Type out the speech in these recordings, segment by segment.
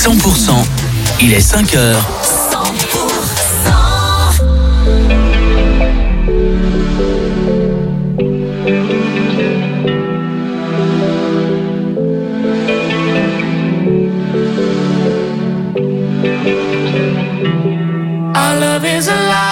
100%, il est 5h. 100%. Our love is alive.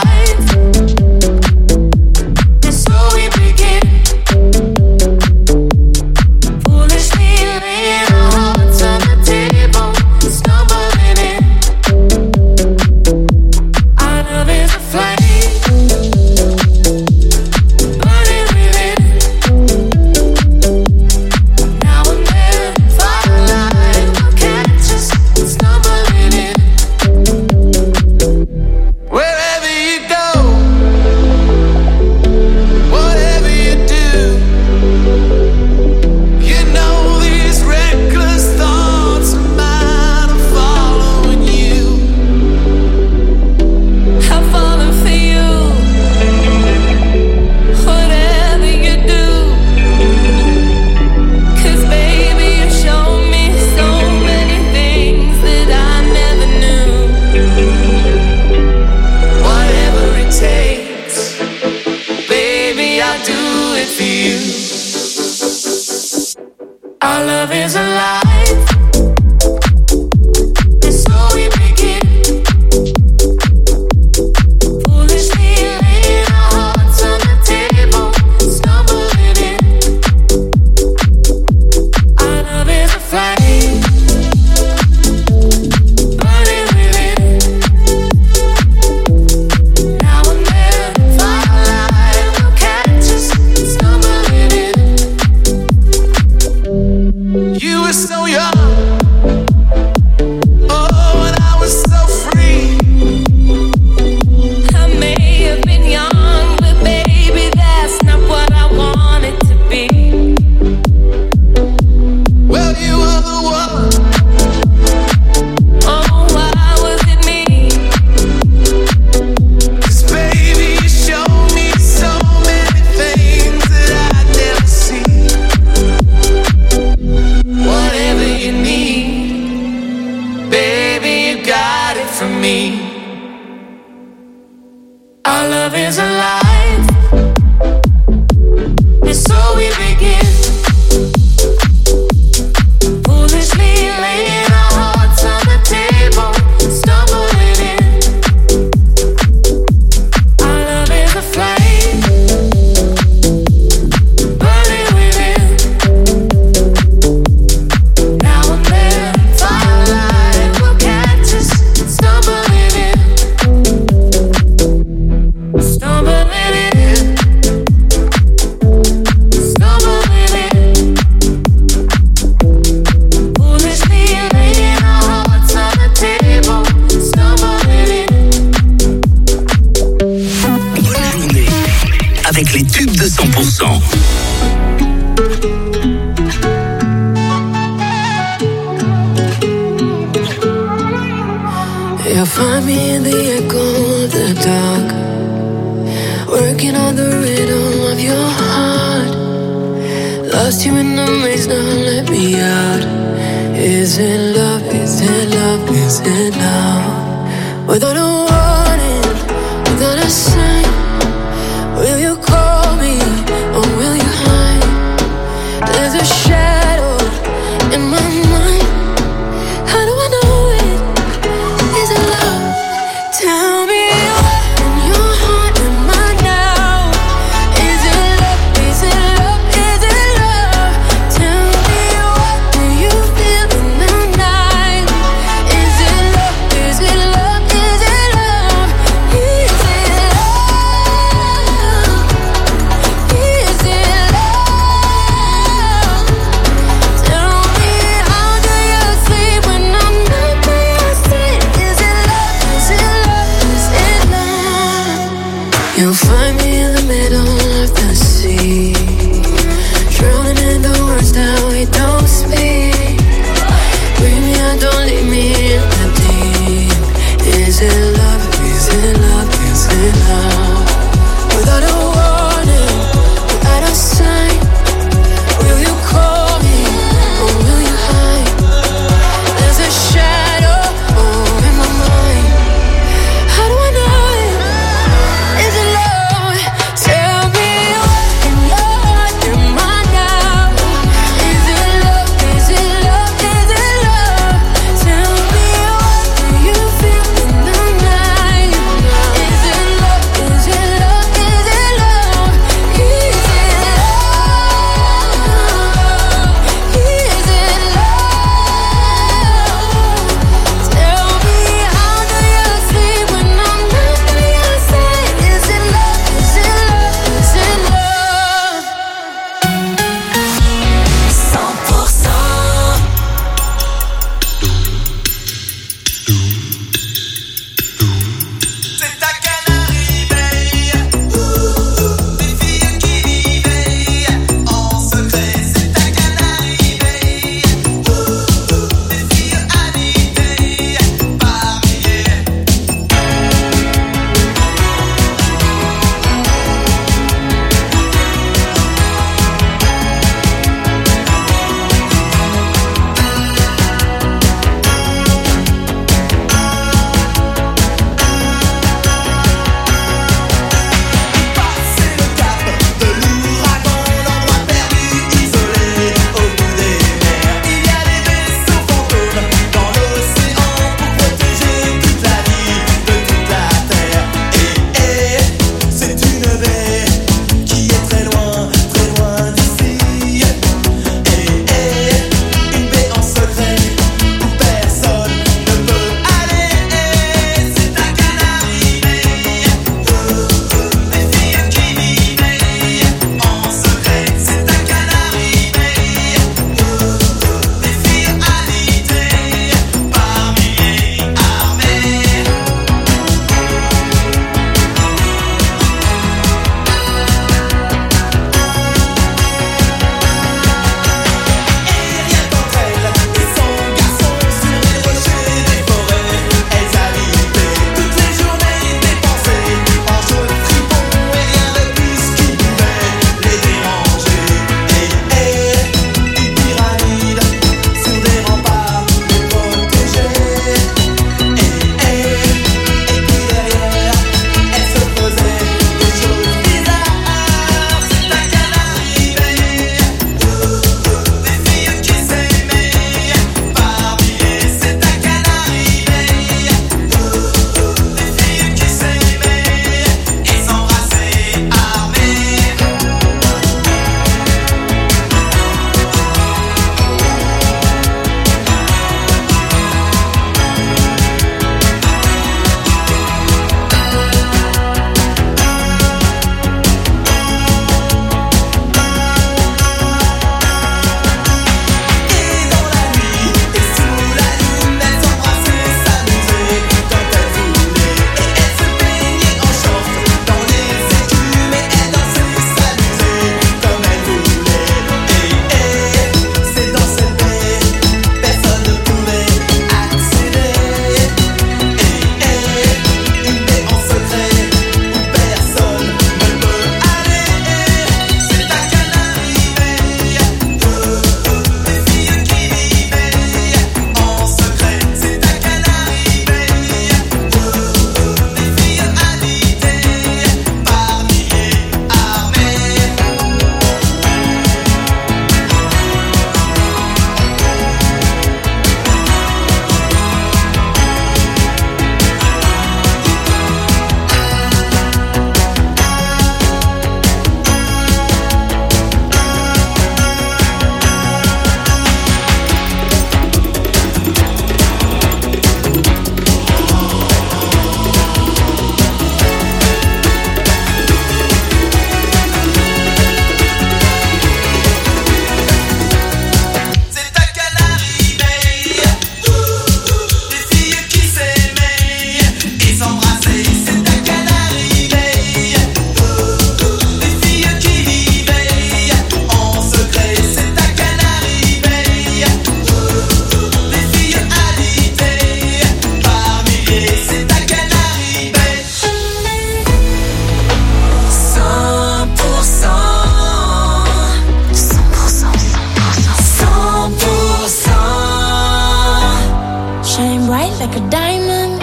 like a diamond.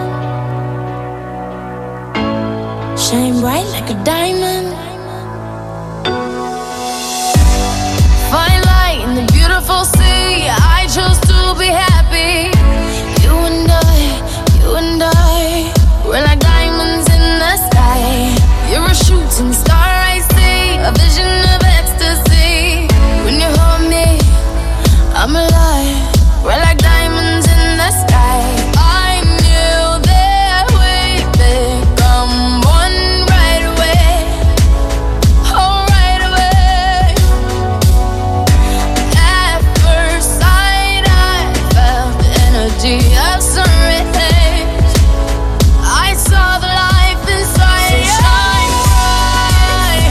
Shine bright like a diamond. Find light in the beautiful sea. I chose to be happy. You and I, we're like diamonds in the sky. You're a shooting star, I see, a vision of ecstasy. When you hold me, I'm alive. We're like diamonds in the sky. I knew that we'd become one right away. Oh, right away. At first sight, I felt the energy of sun rays. I saw the life inside you. Shine bright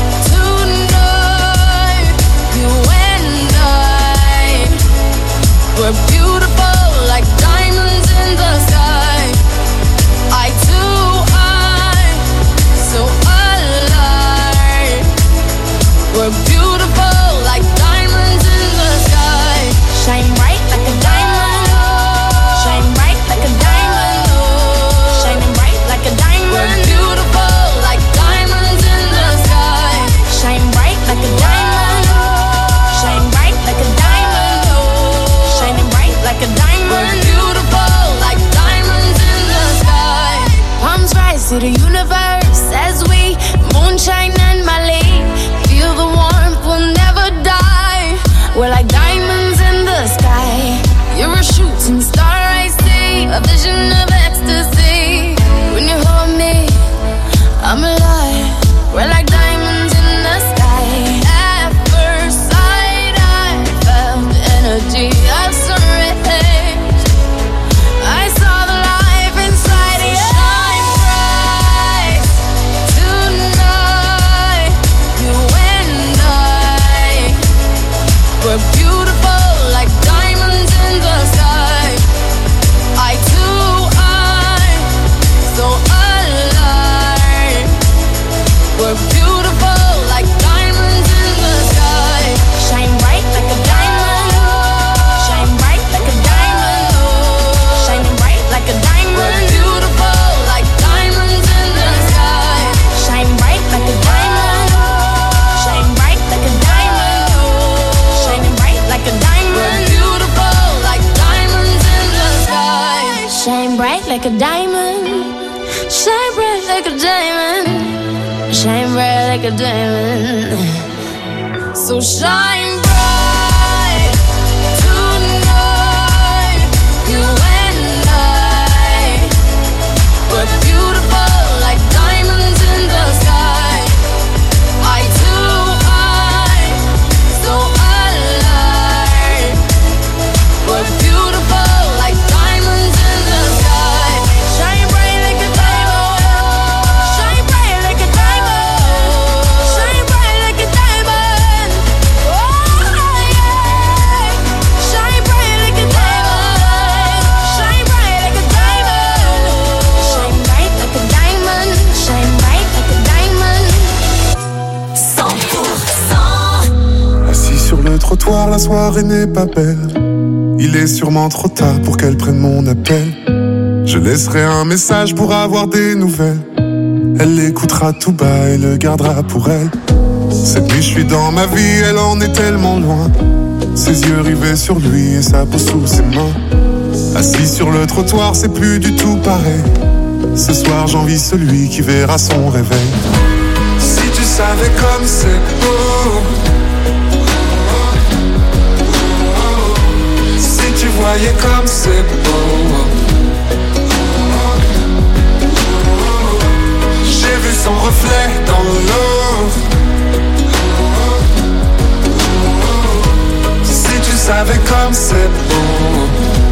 tonight. You and I, we're beautiful like diamonds in the sky. Eye to eye, so alive. We're beautiful like diamonds in the sky. Shine bright like a diamond. Shine bright like a diamond. Shining bright like a diamond. We're beautiful like diamonds in the sky. Shine bright like a diamond. Shine bright like a diamond. Shining bright like a diamond. We're beautiful like diamonds in the sky. Palms rise to the universe as we moonshine and Mali. Feel the warmth, we'll never die. We're like diamonds in the sky. You're a shooting star, I see, a vision of ecstasy. When you hold me, I'm alive. We're like diamonds in the sky. At first sight, I felt the energy of sun rays. I saw the life inside you. Shine bright tonight. You and I, we're beautiful like diamonds in the sky. Eye to eye, so alive. We're beautiful like diamonds in the sky. Shine bright like a diamond. Shine bright like a diamond. Shining bright like a diamond. We're beautiful like diamonds in the sky. Shine bright like a diamond. Shine bright like a diamond. Shining bright like a diamond. We're beautiful like diamonds in the sky. Shine bright like a diamond. Shine bright like a diamond. Shine bright like a diamond. So shine bright tonight. You and I, we're beautiful like diamonds in the sky. Eye to eye, so alive. We're beautiful like diamonds in the sky. Shine bright like a diamond. Shine bright like a diamond. Shine bright like a diamond. Oh yeah. Shine bright like a diamond. Shine bright like a diamond. Shine bright like a diamond. Shine bright like a diamond. 100%. Assis sur le trottoir, la soirée n'est pas belle. Il est sûrement trop tard pour qu'elle prenne mon appel. Je laisserai un message pour avoir des nouvelles. Elle l'écoutera tout bas et le gardera pour elle. Cette nuit je suis dans ma vie, elle en est tellement loin. Ses yeux rivés sur lui et sa peau sous ses mains. Assis sur le trottoir, c'est plus du tout pareil. Ce soir j'envie celui qui verra son réveil. Si tu savais comme c'est beau, si tu voyais comme c'est beau. J'ai vu son reflet dans l'eau. Si tu savais comme c'est beau.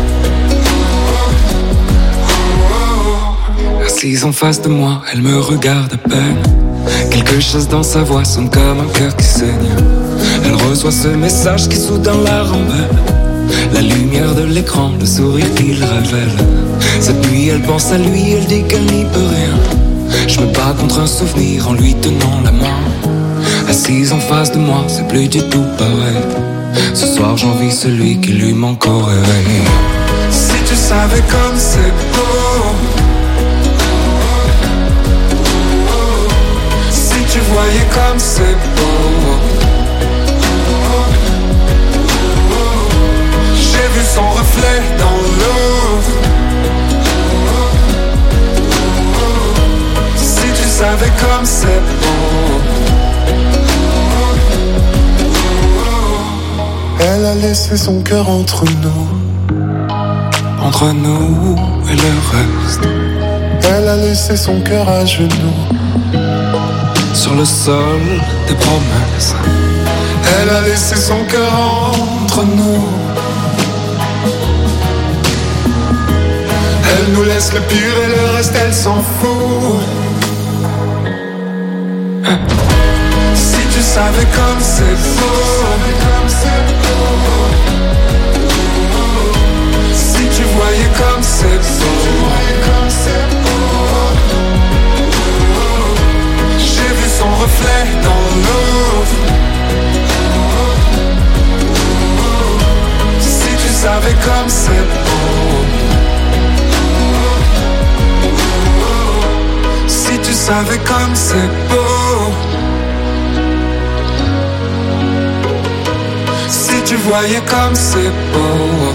Assise en face de moi, elle me regarde à peine. Quelque chose dans sa voix sonne comme un cœur qui saigne. Elle reçoit ce message qui soudain la rend belle. La lumière de l'écran, le sourire qu'il révèle. Cette nuit elle pense à lui, elle dit qu'elle n'y peut rien. Je me bats contre un souvenir en lui tenant la main. Assise en face de moi, c'est plus du tout pareil. Ce soir j'envie celui qui lui manque au réveil. Si tu savais savais comme c'est beau. Si tu voyais comme c'est beau. J'ai vu son reflet dans l'eau. Si tu savais comme c'est beau. Elle a laissé son cœur entre nous. Entre nous et le reste. Elle a laissé son cœur à genoux. Sur le sol des promesses. Elle a laissé son cœur entre nous. Elle nous laisse le pire et le reste elle s'en fout. Si tu savais comme c'est beau. Si tu voyais comme c'est beau. J'ai vu son reflet dans l'eau. Si tu savais comme c'est beau. Si tu savais comme c'est beau. Si tu voyais comme c'est beau.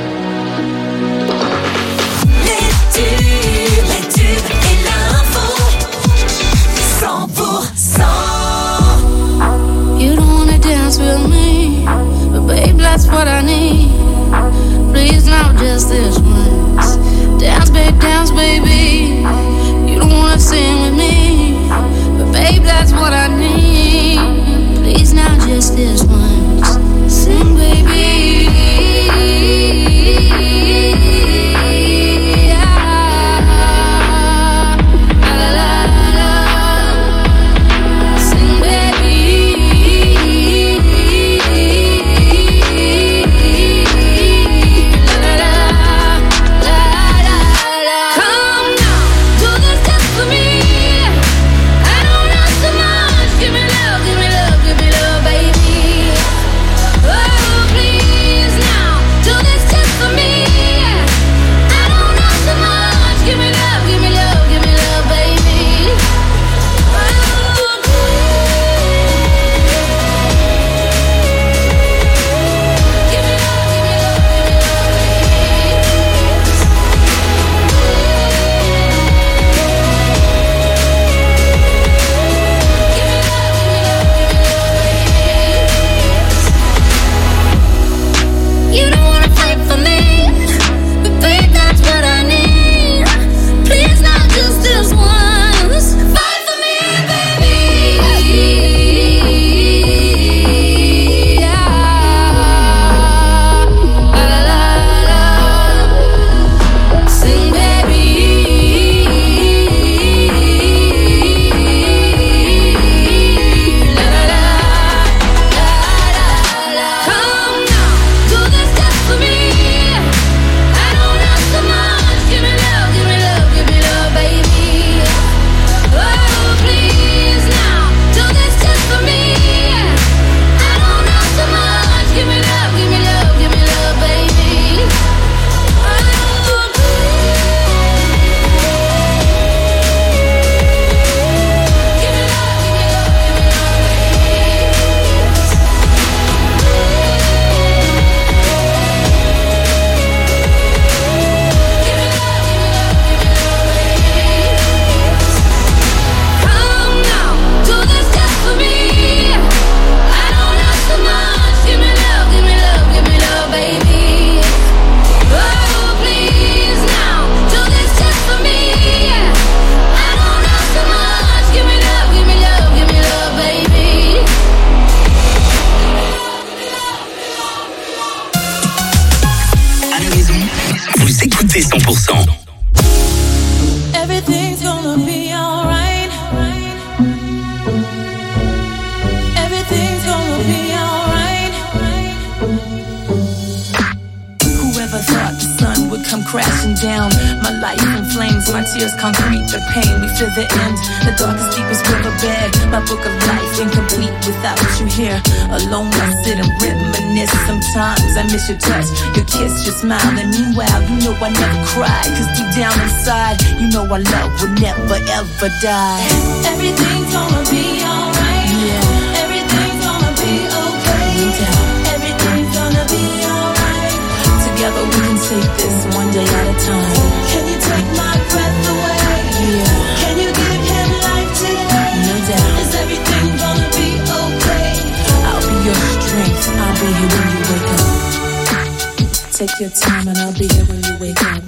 Les tubes et l'info 100%. You don't wanna dance with me, but babe, that's what I need. Please, not just this once. Dance, baby. You don't wanna sing with me, but babe, that's what I need. Please, not just this once. Sing, baby. écoutez 100%. Everything's gonna be alright. Everything's gonna be alright. Whoever thought the sun would come crashing crashing down. My life in flames, my tears concrete the pain. We feel the end, the darkest, deepest riverbed. My book of life incomplete without you here. Alone I sit and reminisce. Sometimes I miss your touch, your kiss, your smile. And meanwhile, you know I never cry, cause deep down inside, you know our love will never ever die. Everything's gonna be alright. Yeah. Everything's gonna be okay. Yeah. Everything's gonna be alright. Together we can take this one day at a time. Can you take my breath away? Yeah. Can you give him life today? No doubt. Is everything gonna be okay? I'll be your strength, I'll be here when you wake up. Take your time and I'll be here when you wake up.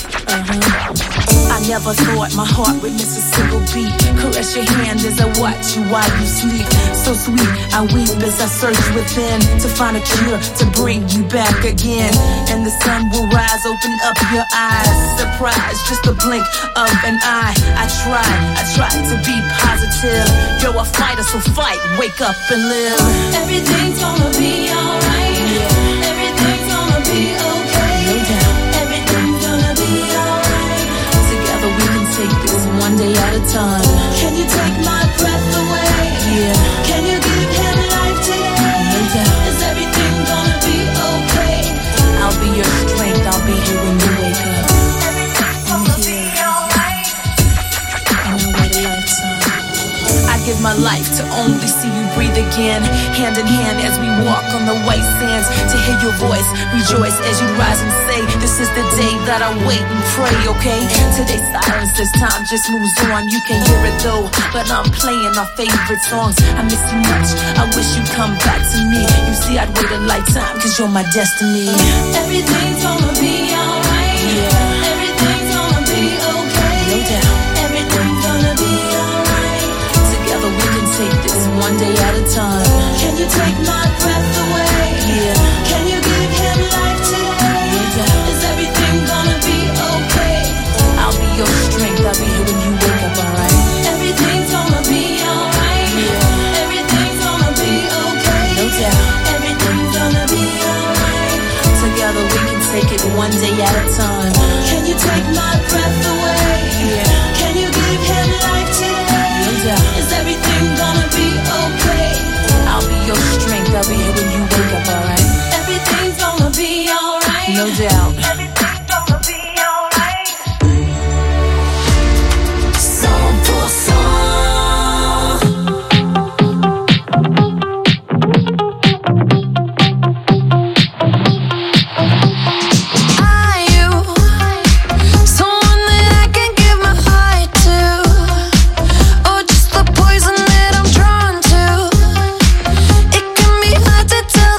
I never thought my heart would miss a single beat. Caress your hand as I watch you while you sleep. So sweet, I weep as I search within to find a cure to bring you back again. And the sun will rise, open up your eyes. Surprise, just a blink of an eye. I tried to be positive. You're a fighter, so fight, wake up and live. Everything's gonna be alright. Yeah. Everything's gonna be okay. No doubt. Everything's gonna be alright. Together we can take this one day at a time. Can you take my breath away? Yeah. Can you give him life today? No doubt. Is everything gonna be okay? I'll be your strength, I'll be here when you wake up. Everything's gonna be alright. I know what a lifetime. I give my life to only see you breathe again. Hand in hand as we walk on the white sands. To hear your voice, rejoice as you rise and say, this is the day that I wait and pray, okay? Today's silence, this time just moves on. You can hear it though, but I'm playing our favorite songs. I miss you much, I wish you'd come back to me. You see, I'd wait a lifetime, cause you're my destiny. Everything's gonna be alright. Yeah. Everything's gonna be okay. No doubt. Everything's gonna be alright. Together we can take this one day at a time. Can you take my breath away? Yeah. Can you give him life today? No doubt. Is everything gonna be okay? I'll be your strength, I'll be here when you wake up, alright? Everything's gonna be alright. Yeah. Everything's gonna be okay. No doubt. Everything's gonna be alright. Together we can take it one day at a time. Can you take my breath away? Yeah. Can you give him life today? No doubt. Is everything gonna be okay? I'll be your strength, I'll be here when you wake up, alright? Everything's gonna be alright. No doubt. Everything's gonna be alright. 100%. Are you someone that I can give my heart to, or just the poison that I'm drawn to? It can be hard to tell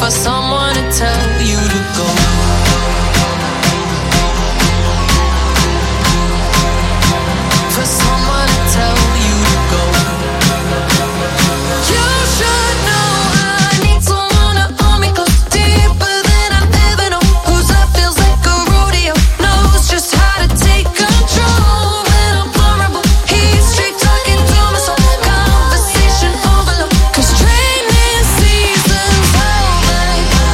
for someone to tell you to go. For someone to tell you to go. You should know I need someone to hold me close, deeper than I've ever known. Whose love feels like a rodeo, knows just how to take control. When I'm vulnerable, he's straight talking to my soul. Conversation overload, 'cause training season's over.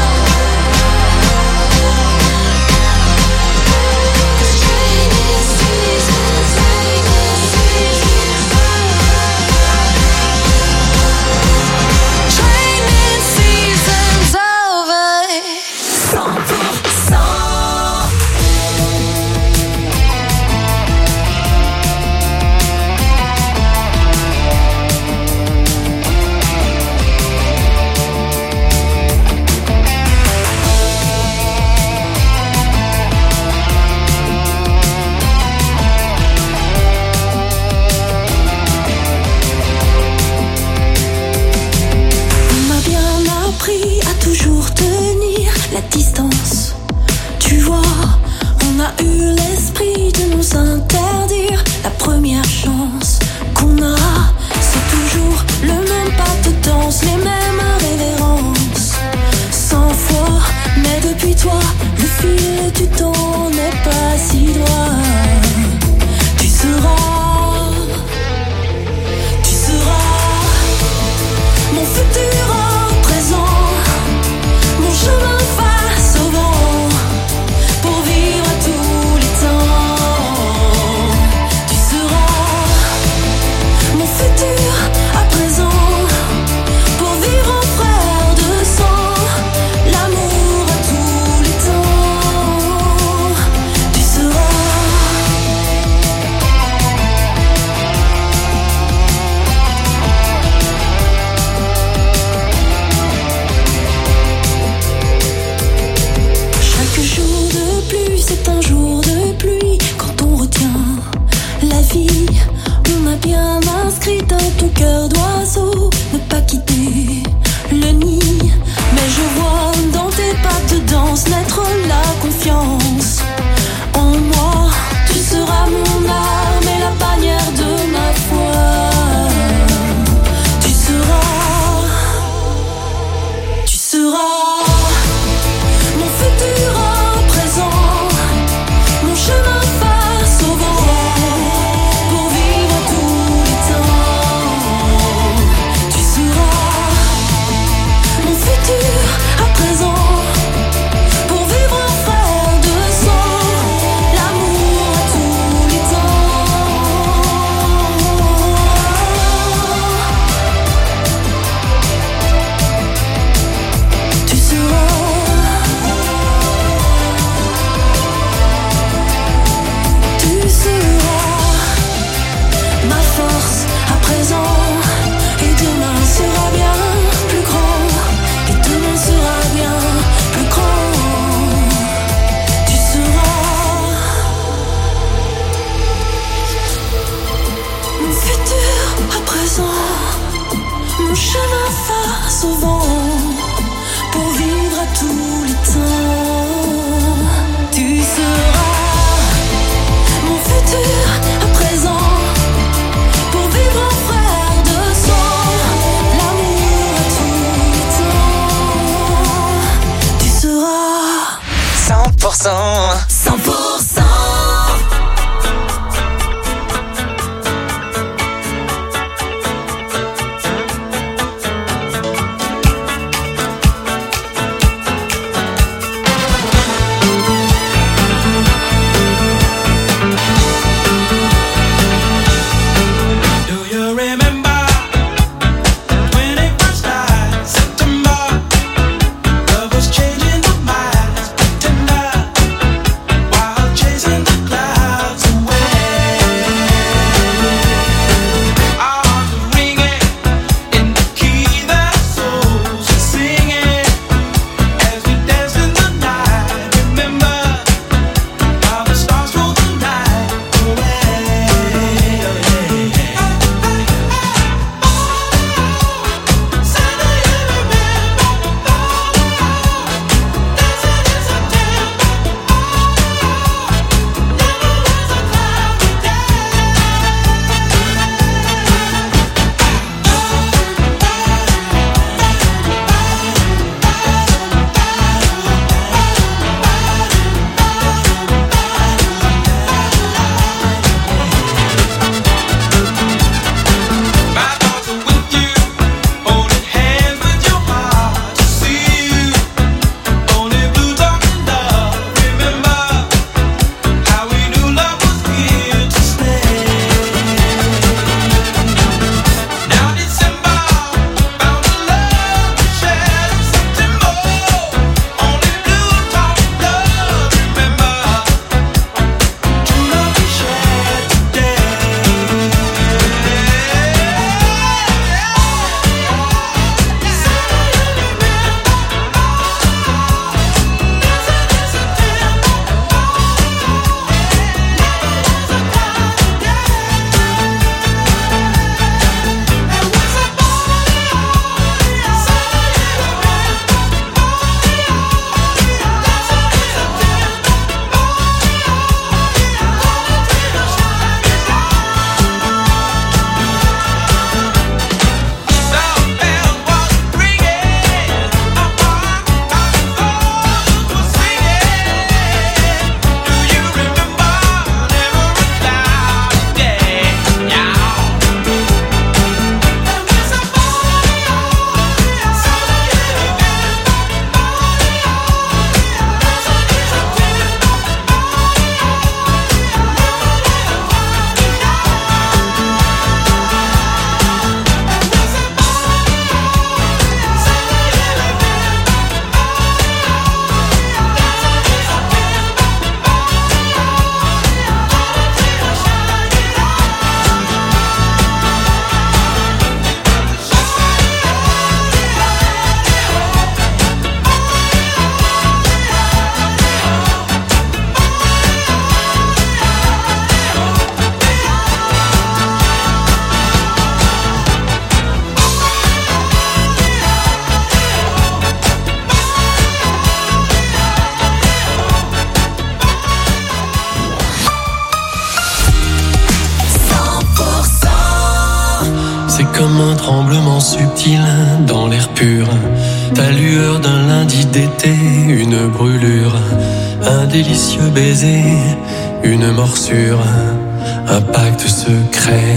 comme un tremblement subtil dans l'air pur. Ta lueur d'un lundi d'été, une brûlure, un délicieux baiser, une morsure, un pacte secret.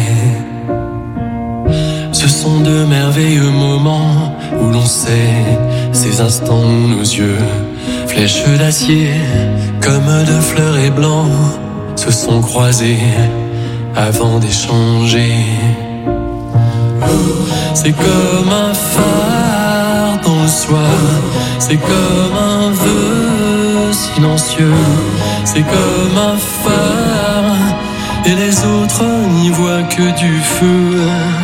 Ce sont de merveilleux moments où l'on sait, ces instants où nos yeux, flèches d'acier, comme de fleurets blancs, se sont croisés avant d'échanger. C'est comme un phare dans le soir, c'est comme un vœu silencieux, c'est comme un phare, et les autres n'y voient que du feu.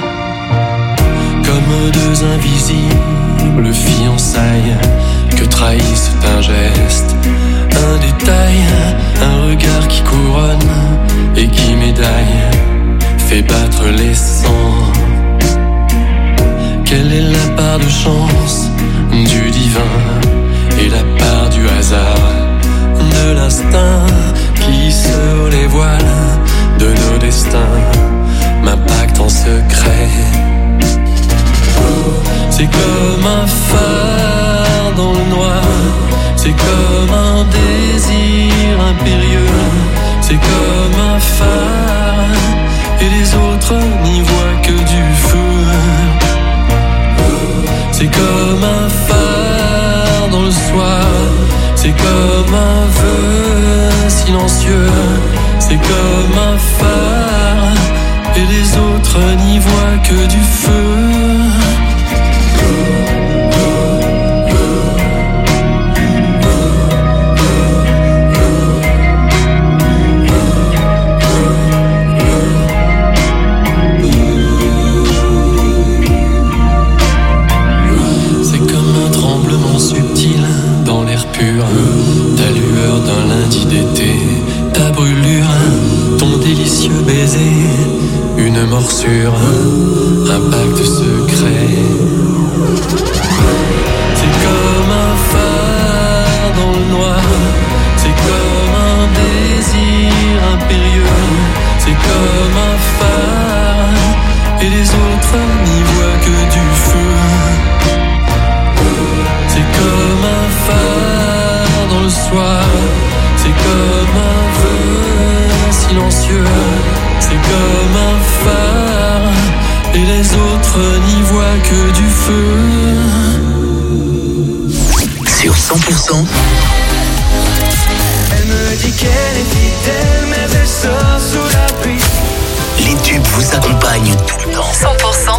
Comme deux invisibles fiançailles que trahissent un geste, un détail, un regard qui couronne et qui médaille, fait battre les sangs. Quelle est la part de chance du divin et la part du hasard, de l'instinct qui sur les voiles de nos destins m'impacte en secret. C'est comme un phare dans le noir, c'est comme un désir impérieux, c'est comme un phare, et les autres n'y voient que du feu. C'est comme un phare dans le soir, c'est comme un vœu silencieux, c'est comme un phare, et les autres n'y voient que du feu. Ta lueur d'un lundi d'été, ta brûlure, ton délicieux baiser, une morsure, un pacte secret. C'est comme un phare dans le noir, c'est comme un désir impérieux, c'est comme un phare, et les autres n'y voient que du feu. C'est comme un phare dans le soir, c'est comme un vœu silencieux, c'est comme un phare, et les autres n'y voient que du feu. Sur 100%. Elle me dit qu'elle est fidèle, mais elle sort sous la pluie. Les tubes vous accompagnent tout le temps. 100%.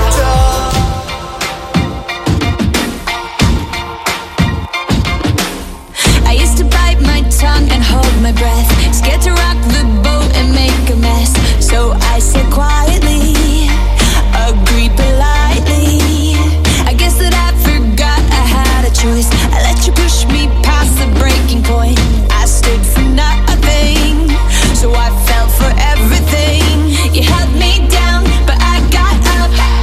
Tongue and hold my breath, scared to rock the boat and make a mess. So I said quietly, agreed politely. I guess that I forgot I had a choice. I let you push me past the breaking point. I stood for nothing, so I fell for everything. You held me down, but I got up.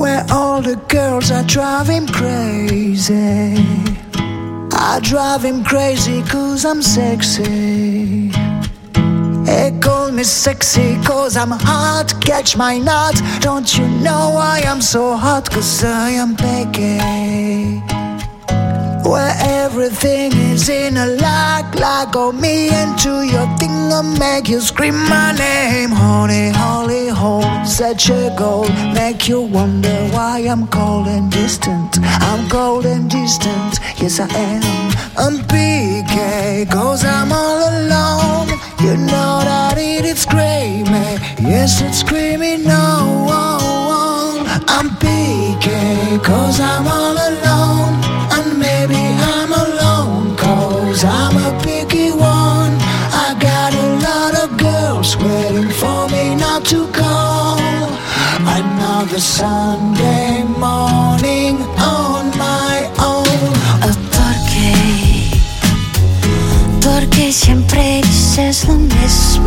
where all the girls are driving crazy. I drive him crazy 'cause I'm sexy. They call me sexy 'cause I'm hot. Catch my nut. Don't you know I am so hot? 'Cause I am Becky. Where everything is in a like go me into your thing and make you scream my name. Honey, holy hole, such a goal. Make you wonder why I'm cold and distant. I'm cold and distant, yes I am. I'm PK, 'cause I'm all alone. You know that it's screaming, yes it's screaming no. I'm PK, 'cause I'm all alone. And maybe I'm alone 'cause I'm a picky one. I got a lot of girls waiting for me not to call. Another Sunday morning on my own. Porque siempre dices lo mismo.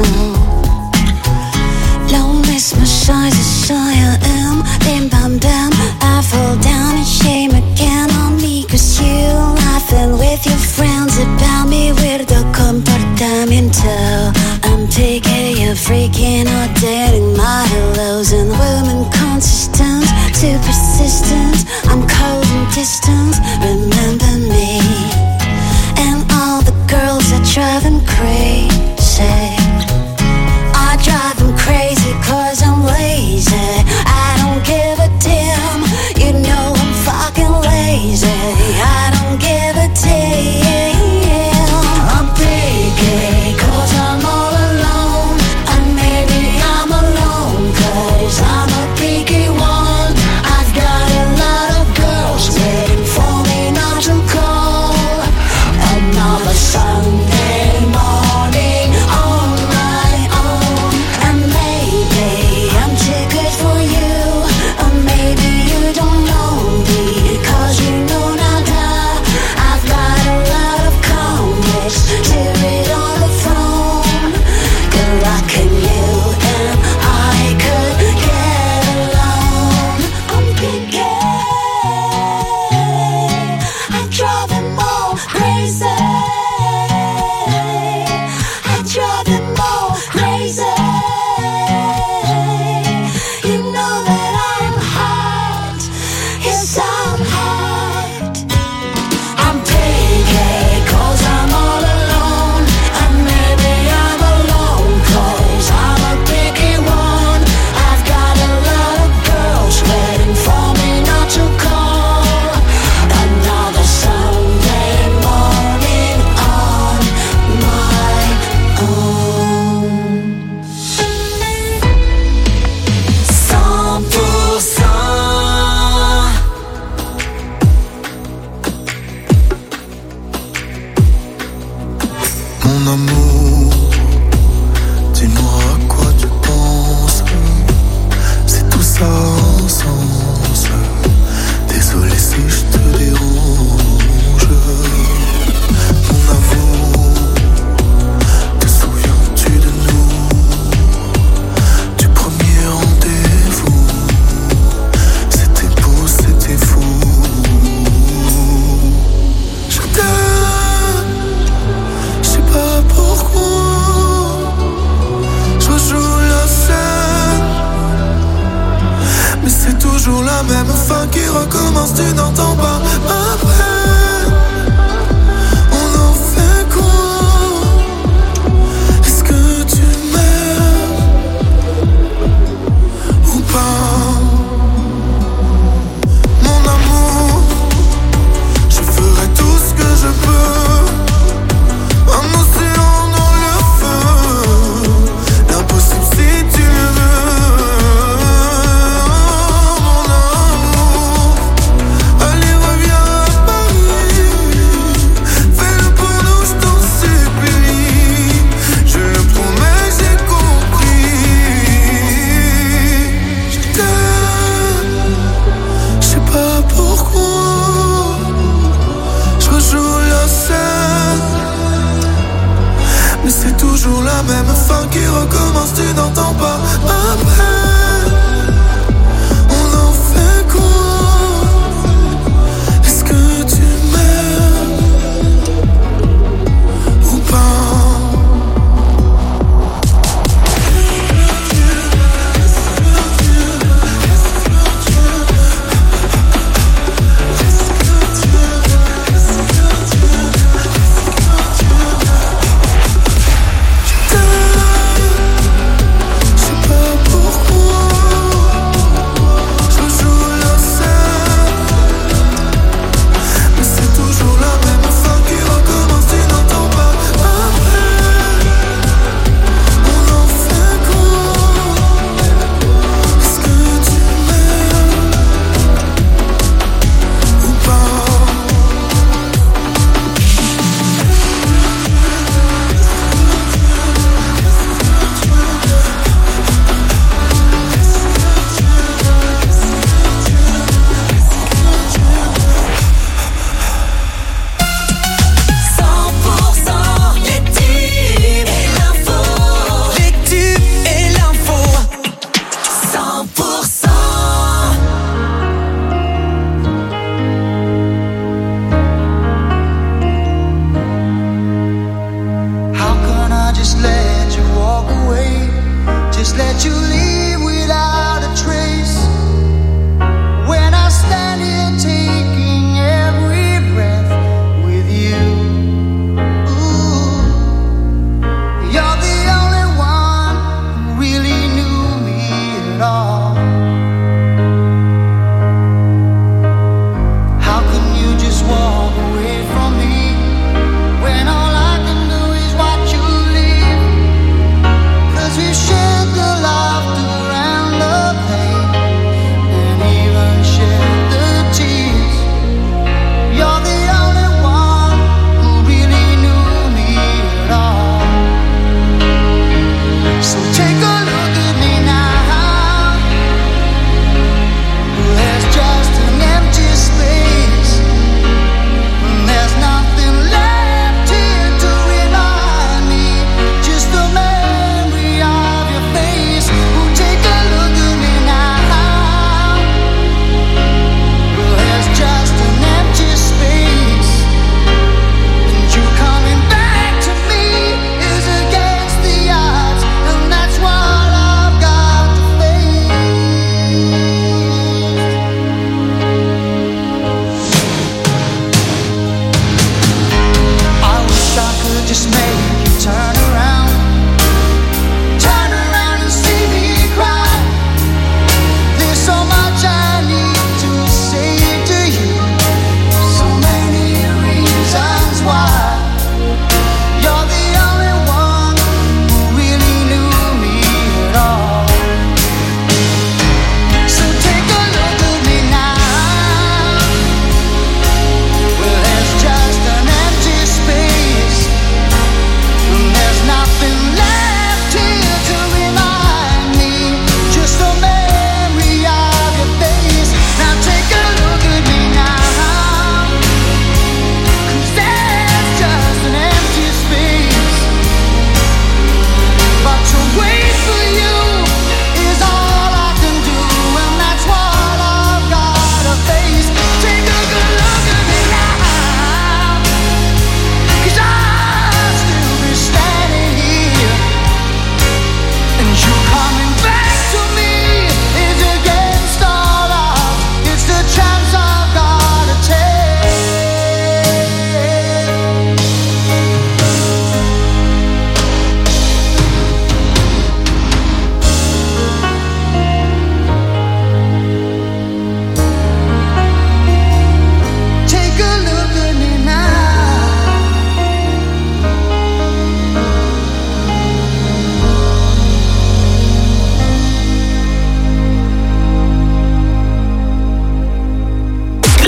Lo mismo soy, I am. Bim bam bam, I fall down in shame again on me. 'Cause you laughing with your friends about me. Weirdo comportamiento. I'm taking you freaking out, dating my hellos and women consistent, too persistent. I'm cold and distant, remember me. And all the girls are driving crazy. I drive them crazy 'cause I'm lazy. I don't give a damn, you know I'm fucking lazy. I don't give a damn. I'm picky 'cause I'm all alone. And maybe I'm alone 'cause I'm a picky one. I've got a lot of girls waiting for me not to call. Another Sunday morning on my own. And maybe I'm too good for you, or maybe you don't know me 'cause you know nada. I've got a lot of comics to read on the phone. Good luck in you and I could get alone. I'm picky, I drive them all crazy. I drive them all crazy. You know that I'm hot, yes I'm hot. I'm picky 'cause I'm all alone. And maybe I'm alone 'cause I'm a picky one. I've got a lot of girls waiting for me not to call. Another Sunday morning on my own. 100%. Mon amour, dis-moi à quoi tu penses. C'est tout ça en sens. Désolé si je te dérange. Mon amour, te souviens-tu de nous? Du premier rendez-vous. C'était beau, c'était fou. Je t'aime, je sais pas pourquoi. Je rejoue la scène, mais c'est toujours la même fin qui recommence. Tu n'entends pas ma peine. On en fait quoi? Est-ce que tu m'aimes ou pas? Mon amour, je ferai tout ce que je peux. Un océan dans le feu, l'impossible si tu le veux. Mon amour, allez reviens à Paris. Fais-le pour nous, je t'en supplie. Je le promets, j'ai compris. Je t'aime, je sais pas pourquoi. Je rejoue la scène, mais c'est toujours la même fin qui recommence. Tu n'entends pas ma peine. On en fait quoi?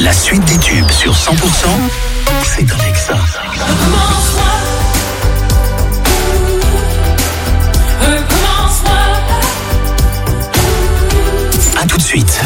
La suite des tubes sur 100%, c'est avec ça. A tout de suite.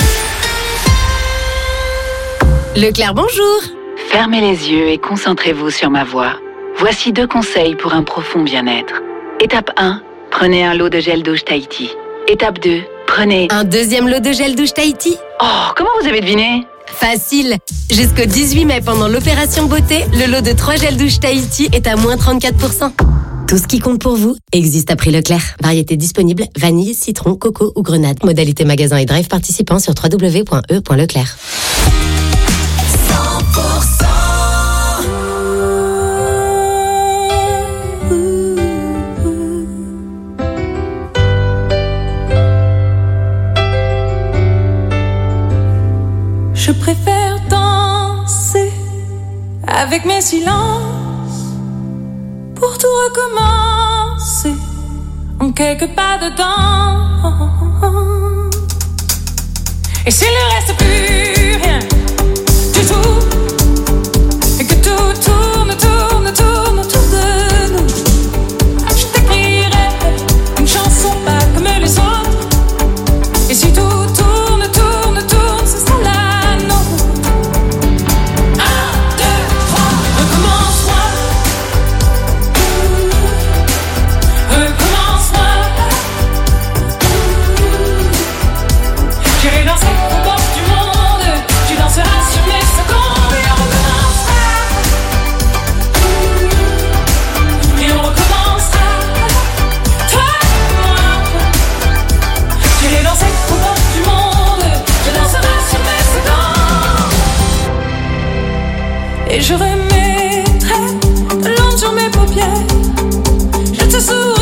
Leclerc, bonjour. Fermez les yeux et concentrez-vous sur ma voix. Voici 2 conseils pour un profond bien-être. Étape 1, prenez un lot de gel douche Tahiti. Étape 2, prenez... Un deuxième lot de gel douche Tahiti. Oh, comment vous avez deviné ? Facile. Jusqu'au 18 mai, pendant l'opération beauté, le lot de 3 gels douche Tahiti est à moins 34%. Tout ce qui compte pour vous existe à prix Leclerc. Variété disponible, vanille, citron, coco ou grenade. Modalité magasin et drive participant sur www.e.leclerc. 100%. Je préfère danser avec mes silences pour tout recommencer en quelques pas dedans. Et s'il ne reste plus rien du tout, et que tout tourne, tourne, tourne autour de nous, je t'écrirai une chanson pas comme les autres. Et si tout tourne, tourne, tourne, ce sera la nôtre. 1, 2, 3, recommence-moi. Recommence-moi. J'irai danser au bord du monde. Tu danseras sur mes secondes. Et on recommencera. Et on recommencera. Toi et moi. J'irai danser au bord du monde. Tu danseras sur mes secondes. Et je remettrai de l'ombre sur mes paupières. Je te souris.